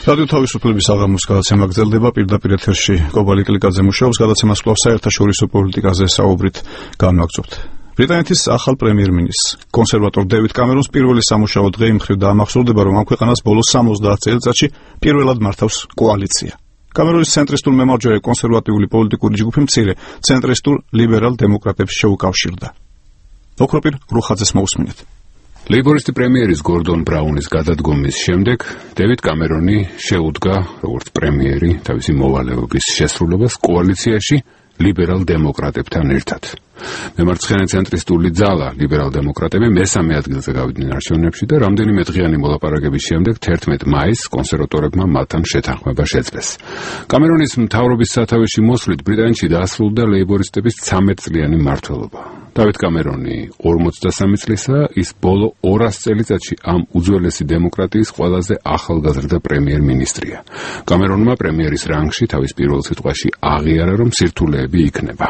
რადიო თავისუფლების აღამოს გადაცემა გრძელდება პირდაპირ ეთერში კობალი კლიკაძე მუშაობს გადაცემას კვლავ საერთაშორისო პოლიტიკაზე საუბრით განვაგრძობთ. ბრიტანეთის ახალ პრემიერ-მინისტრს კონსერვატორ დევიდ კამერონს პირველი სამუშაო დღე იმ მხრივ დაამახსოვრდება, რომ ამ ქვეყანას ბოლოს 70 წელიწადში პირველად მართავს კოალიცია. კამერონის ცენტრისტულ მემარჯვენე კონსერვატიული პოლიტიკური ჯგუფი მცირე ცენტრისტულ ლიბერალ დემოკრატებს შეუკავშირდა. ოქროპირ რუხაძეს მოусმინეთ. ლეიბორისტი პრემიერის გორდონ ბრაუნის გადადგომის შემდეგ დევიდ კამერონი შეუდგა როგორც პრემიერი თავისი მოვალეობის შესრულებას კოალიციაში ლიბერალ დემოკრატებთან ერთად. მემარცხენე ცენტრისტული ძალა ლიბერალ დემოკრატები მესამე ადგილზე გავიდნენ არჩევნებში და რამდენიმე დღიანი მოლაპარაკების შემდეგ 11 მაისს კონსერვატორებმა მათთან შეთანხმება შეძლეს. კამერონის მთავრობის სათავეში მოსვლით ბრიტანეთში დაასრულდა ლეიბორისტების 13 წლიანი მმართველობა. დავით კამერონი 43 წლისაა, ის ბოლო 200 წელიწადში ამ უძველესი დემოკრატიის ყველაზე ახალგაზრდა პრემიერ-მინისტრია. კამერონმა პრემიერის რანგში თავის პირველ სიტყვაში აღიარა, რომ სირთულეები იქნება.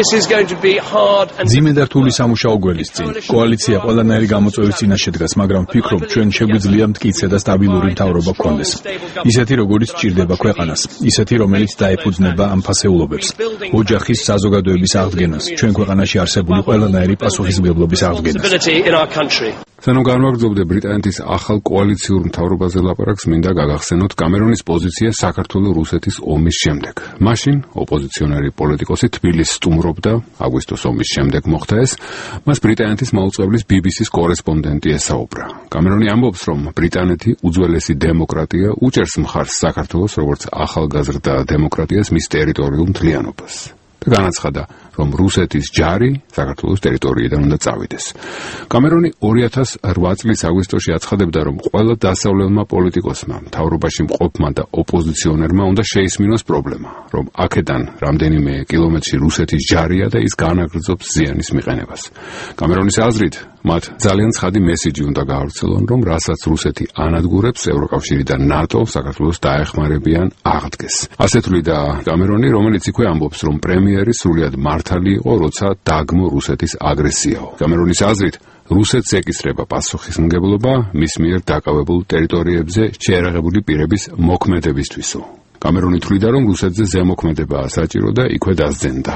ძიმე და რთული სამუშაო გველის წინ. კოალიცია ყველანაირი გამოწვევის წინაშე დგას, მაგრამ ვფიქრობ, ჩვენ შეგვიძლია მტკიცე და სტაბილური მთავრობა გქონდეს. ისეთი, როგორიც სჭირდება ქვეყანას, ისეთი, რომელიც დაეფუძნება ამ ფასეულობებს. ოჯახის საზოგადოების აღდგენას, ჩვენ ქვეყანაში არსებული ყველანაირი პასუხისმგებლობის აღდგენას. სანამ განვაგრძობდე ბრიტანეთის ახალ კოალიციურ მთავრობაზე ლაპარაკს, მინდა გაგახსენოთ კამერონის პოზიცია საქართველო-რუსეთის ომის შემდეგ. მაშინ ოპოზიციონერი პოლიტიკოსი თბილისს სტუმრობდა, აგვისტოს ომის შემდეგ მოხდა ეს, მას ბრიტანეთის მაუწყებლის BBC-ს კორესპონდენტი ესაუბრა. კამერონი ამბობს, რომ ბრიტანეთი უძველესი დემოკრატია უჭერს მხარს საქართველოს როგორც ახალგაზრდა დემოკრატიას მის ტერიტორიულ მთლიანობას. და განაცხადა, რომ რუსეთის ჯარი საქართველოს ტერიტორიიდან უნდა წავიდეს. კამერონი 2008 წლის აგვისტოში აცხადებდა, რომ ყველა დასავლელმა პოლიტიკოსმა, მთავრობაში მყოფმა და ოპოზიციონერმა უნდა შეისმინოს პრობლემა, რომ აქედან რამდენიმე კილომეტრში რუსეთის ჯარია და ის განაგრძობს ზიანის მიყენებას. კამერონის აზრით, მათ ძალიან ცხადი მესიჯი უნდა გაავრცელონ, რომ რასაც რუსეთი ანადგურებს, ევროკავშირი და ნატო საქართველოს დაეხმარებიან აღდგეს. ასე თვლიდა კამერონი, რომელიც იქვე ამბობს, რომ პრემიერი სრულად მართალი იყო, როცა დაგმო რუსეთის აგრესიაო. კამერონის აზრით, რუსეთს ეკისრება პასუხისმგებლობა მის მიერ დაკავებულ ტერიტორიებზე შეერაღებული პირების მოქმედებისთვისო. კამერონი თვლიდა, რომ რუსეთზე ზემოქმედებაა საჭირო და იქვე დასძენდა.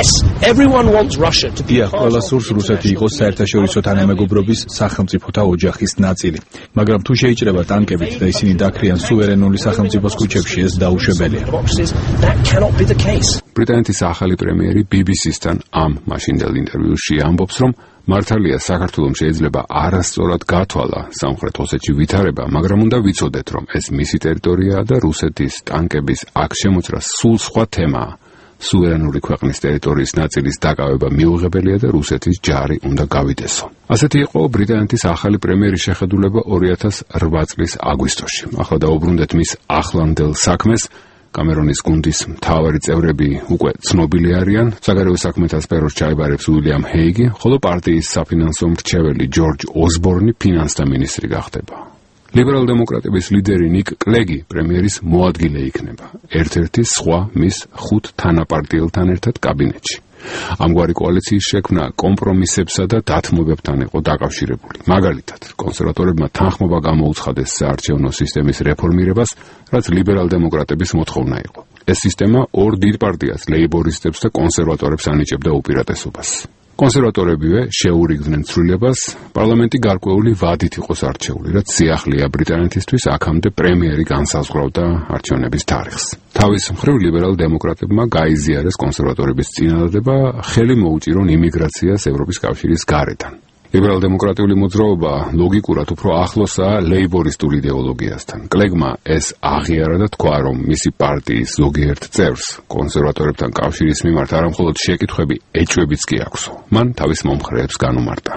დიახ, ყველა სურს რუსეთი იყოს საერთაშორისო თანამეგობრობის სახელმწიფოთა ოჯახის ნაწილი. მაგრამ თუ შეიჭრება ტანკებით და ისინი დაქრიან სუვერენული სახელმწიფოს ქუჩებში, ეს დაუშვებელია. ბრიტანეთის ახალი პრემიერი BBC-სთან ამ მაშინდელ ინტერვიუში ამბობს, რომ მართალია საქართველომ შეიძლება არასწორად გათვალა სამხრეთ ოსეთში ვითარება, მაგრამ უნდა ვიცოდეთ, რომ ეს მისი ტერიტორიაა და რუსეთის ტანკების აქ შემოჭრა სულ სხვა თემაა. სუვერენული ქვეყნის ტერიტორიის ნაწილის დაკავება მიუღებელია და რუსეთის ჯარი უნდა გავიდესო. ასეთი იყო ბრიტანეთის ახალი პრემიერის შეხედულება 2008 წლის აგვისტოში. ახლა დაუბრუნდეთ მის ახლანდელ საქმეს. კამერონის გუნდის მთავარი წევრები უკვე ცნობილი არიან. საგარეო საქმეთა სფეროს ჩაიბარებს უილიამ ჰეიგი, ხოლო პარტიის საფინანსო მრჩეველი ჯორჯ ოსბორნი ფინანსთა მინისტრი გახდება. ლიბერალ დემოკრატების ლიდერი ნიკ კლეგი პრემიერის მოადგილე იქნება. ერთ-ერთი სხვა მის 5 თანაპარტიელთან ერთად კაბინეტში. ამგვარი კოალიციის შექმნა კომპრომისებსა და დათმობებთან იყო დაკავშირებული. მაგალითად, კონსერვატორებმა თანხმობა გამოუცხადეს საარჩევნო სისტემის რეფორმირებას, რაც ლიბერალ დემოკრატების მოთხოვნა იყო. ეს სისტემა ორ დიდ პარტიას, ლეიბორისტებს და კონსერვატორებს ანიჭებდა უპირატესობას. კონსერვატორებივე შეურიგდნენ ცვლილებას, პარლამენტი გარკვეული ვადით იყოს არჩეული, რაც სიახლეა ბრიტანეთისთვის, აქამდე პრემიერი განსაზღვრავდა არჩევნების თარიღს. თავის მხრივ ლიბერალ დემოკრატებმა გაიზიარეს კონსერვატორების წინადადება, ხელი მოუჭირონ იმიგრაციას ევროპის კავშირის გარედან. ლიბერალ დემოკრატიული მოძრაობა ლოგიკურად უფრო ახლოსაა ლეიბორისტულ იდეოლოგიასთან. კლეგმა ეს აღიარა და თქვა, რომ მისი პარტიის ზოგიერთ წევრს კონსერვატორებთან კავშირის მიმართ არამხოლოდ შეკითხვები, ეჭვებიც კი აქვსო. მან თავის მომხრეებს განუმარტა.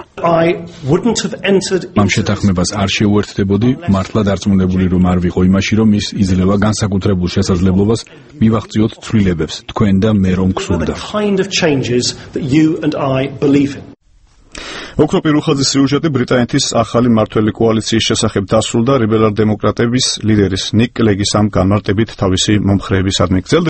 ამ შეთანხმებას არ შეუერთდებოდი, მართლა დარწმუნებული რომ არ ვიყო იმაში, რომ ის იძლევა განსაკუთრებულ შესაძლებლობას მივაღწიოთ ცვლილებებს, თქვენ და მე რომ გსურდა. ოქროპირ რუხაძის სიუჟეტი ბრიტანეთის ახალი მმართველი კოალიციის შესახებ დასრულდა ლიბერალ დემოკრატების ლიდერის ნიკ კლეგის ამ განმარტებით თავისი მომხრეებისადმი.